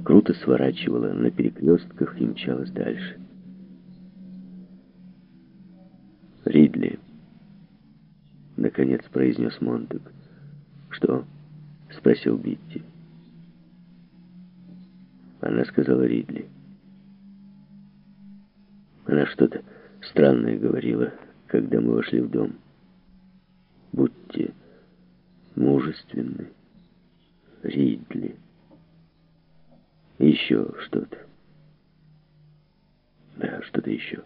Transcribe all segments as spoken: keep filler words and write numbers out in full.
круто сворачивала на перекрестках и мчалась дальше. «Ридли», — наконец произнес Монтек. «Что?» — спросил Битти. Она сказала Ридли. Она что-то странное говорила, когда мы вошли в дом. «Будьте мужественны, Ридли». Еще что-то. Да, что-то еще.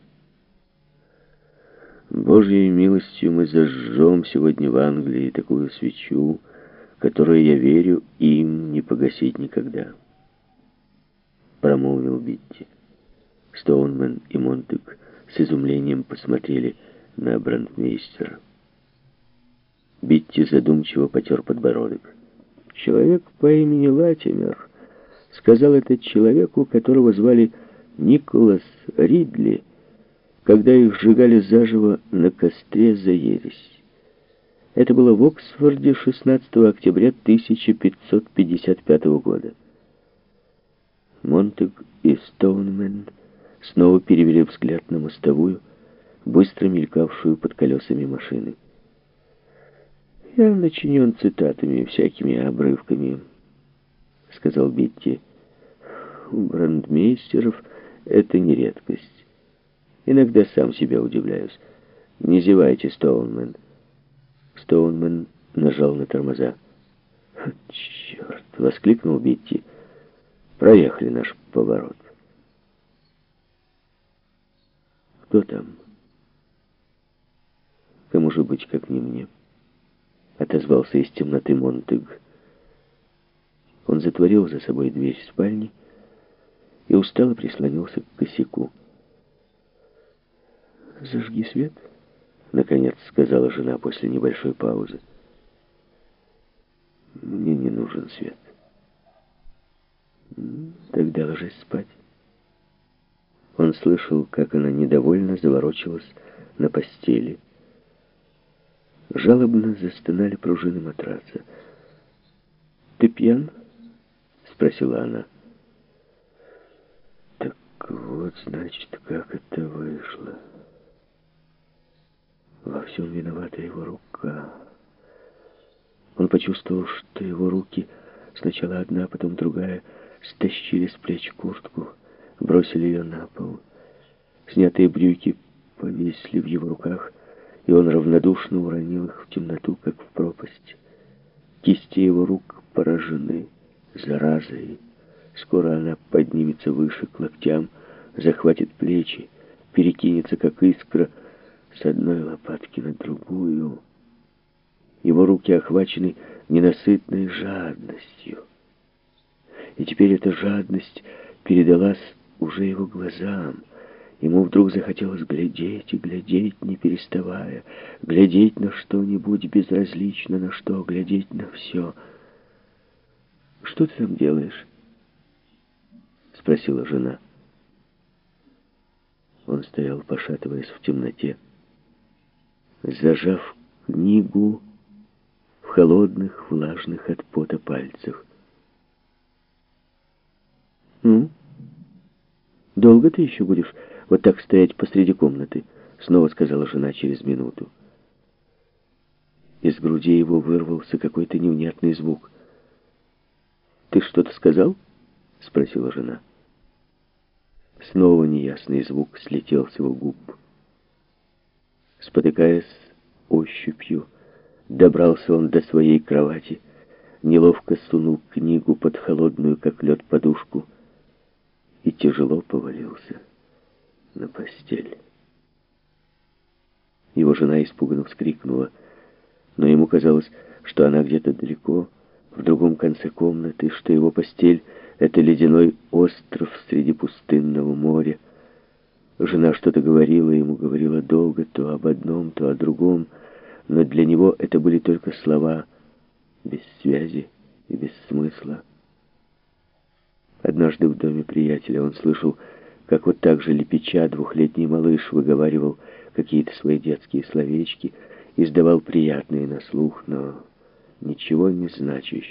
Божьей милостью мы зажжем сегодня в Англии такую свечу, которую, я верю, им не погасить никогда. Промолвил Битти. Стоунман и Монтек с изумлением посмотрели на брандмейстера. Битти задумчиво потер подбородок. Человек по имени Латимер сказал это человеку, которого звали Николас Ридли, когда их сжигали заживо на костре за ересь. Это было в Оксфорде шестнадцатого октября тысяча пятьсот пятьдесят пятого года. Монтек и Стоунман снова перевели взгляд на мостовую, быстро мелькавшую под колесами машины. «Я начинен цитатами и всякими обрывками», — сказал Битти. «У брандмейстеров это не редкость. Иногда сам себя удивляюсь. Не зевайте, Стоунман». Стоунман нажал на тормоза. «Черт!» — воскликнул Битти. «Проехали наш поворот». «Кто там?» «Кому же быть, как не мне?» — отозвался из темноты Монтег. Он затворил за собой дверь спальни и устало прислонился к косяку. «Зажги свет», — наконец сказала жена после небольшой паузы. «Мне не нужен свет». «Тогда ложись спать». Он слышал, как она недовольно заворочилась на постели. Жалобно застонали пружины матраса. «Ты пьян?» — спросила она. «Так вот, значит, как это вышло. Во всем виновата его рука». Он почувствовал, что его руки, сначала одна, потом другая, стащили с плеч куртку, бросили ее на пол. Снятые брюки повисли в его руках, и он равнодушно уронил их в темноту, как в пропасть. Кисти его рук поражены заразой. Скоро она поднимется выше к локтям, захватит плечи, перекинется, как искра, с одной лопатки на другую. Его руки охвачены ненасытной жадностью. И теперь эта жадность передалась уже его глазам. Ему вдруг захотелось глядеть и глядеть, не переставая, глядеть на что-нибудь безразлично, на что, глядеть на все. «Что ты там делаешь?» — спросила жена. Он стоял, пошатываясь в темноте, зажав книгу в холодных, влажных от пота пальцах. «Ну, долго ты еще будешь вот так стоять посреди комнаты?» — снова сказала жена через минуту. Из груди его вырвался какой-то невнятный звук. «Ты что-то сказал?» — спросила жена. Снова неясный звук слетел с его губ. Спотыкаясь ощупью, добрался он до своей кровати, неловко сунул книгу под холодную, как лед, подушку и тяжело повалился на постель. Его жена испуганно вскрикнула, но ему казалось, что она где-то далеко, в другом конце комнаты, что его постель — это ледяной остров среди пустынного моря. Жена что-то говорила ему, говорила долго, то об одном, то о другом, но для него это были только слова, без связи и без смысла. Однажды в доме приятеля он слышал, как вот так же лепеча двухлетний малыш выговаривал какие-то свои детские словечки, издавал приятные на слух, но ничего не значащие.